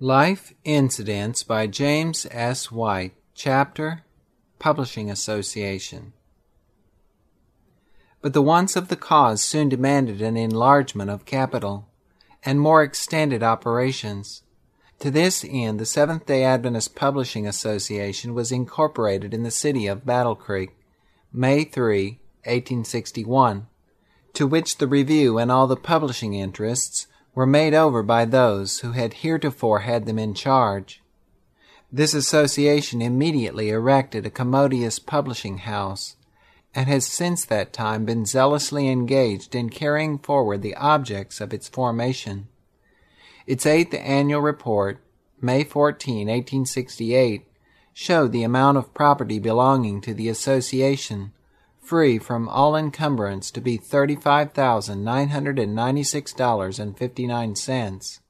Life Incidents by James S. White. Chapter, Publishing Association. But the wants of the cause soon demanded an enlargement of capital, and more extended operations. To this end, the Seventh-day Adventist Publishing Association was incorporated in the city of Battle Creek, May 3, 1861, to which the Review and all the publishing interests were made over by those who had heretofore had them in charge. This association immediately erected a commodious publishing house, and has since that time been zealously engaged in carrying forward the objects of its formation. Its 8th annual report, May 14, 1868, showed the amount of property belonging to the association, free from all encumbrance, to be $35,996.59.